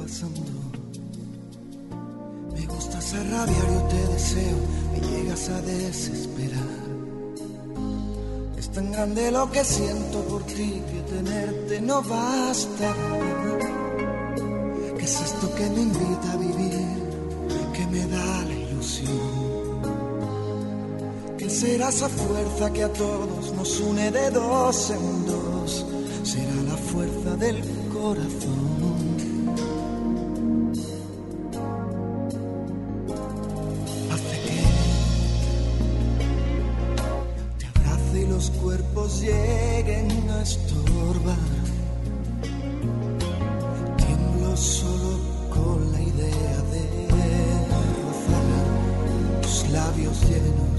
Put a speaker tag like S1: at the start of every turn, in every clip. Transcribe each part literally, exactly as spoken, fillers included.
S1: pasando. Me gustas a rabiar, yo te deseo, me llegas a desesperar. Es tan grande lo que siento por ti que tenerte no basta. ¿Qué es esto que me invita a vivir, que me da la ilusión? ¿Qué será esa fuerza que a todos nos une de dos en dos? Será la fuerza del corazón. Hace que te abrace y los cuerpos lleguen a estorbar. Tiemblo solo con la idea de rozar tus labios llenos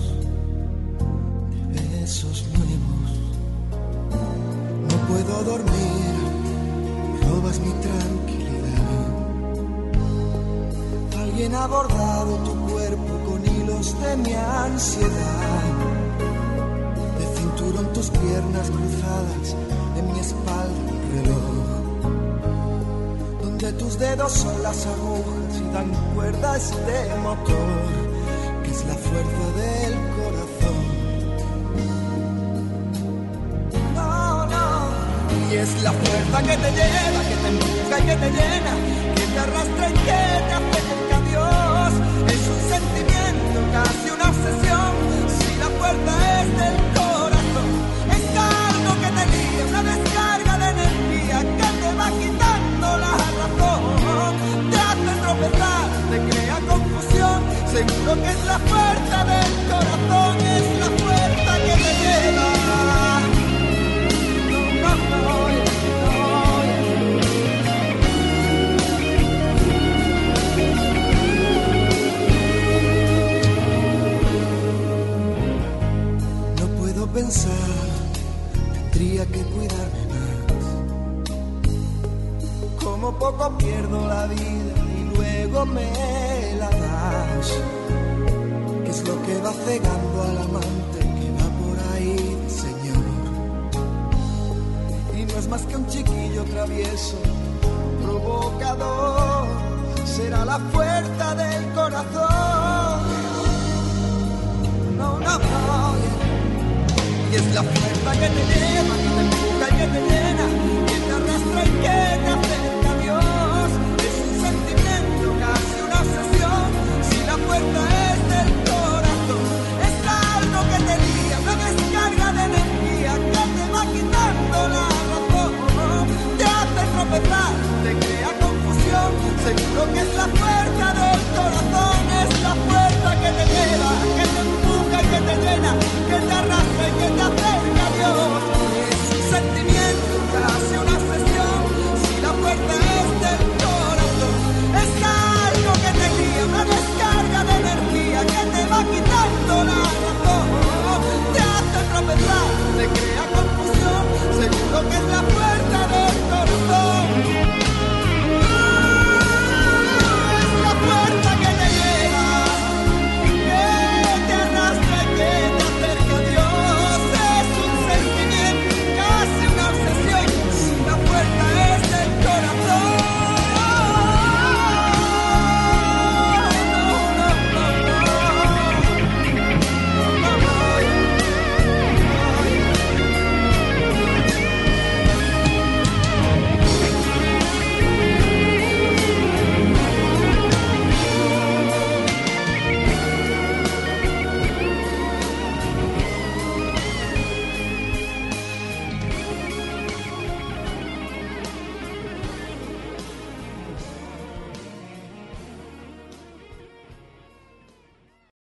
S1: de besos nuevos. No puedo dormir, robas mi tranquilidad. Alguien ha bordado tu cuerpo con hilos de mi ansiedad. De cinturón tus piernas cruzadas, en mi espalda un reloj, donde tus dedos son las agujas y dan cuerda a este motor, que es la fuerza del corazón. Y es la fuerza que te lleva, que te empuja y que te llena, que te arrastra y que te acerca a Dios. Es un sentimiento, casi una obsesión, si la fuerza es del corazón. Es algo que te guía, una descarga de energía que te va quitando la razón. Te hace tropezar, te crea confusión, seguro que es la fuerza del corazón, es la fuerza que te lleva. No puedo pensar, tendría que cuidarme más. Como poco pierdo la vida y luego me la das. ¿Qué es lo que va cegando al amante que va por ahí, Señor? No es más que un chiquillo travieso, provocador, será la fuerza del corazón. No, no, no. Y es la fuerza que te lleva, que te empuja y que te llena, que te arrastra y que te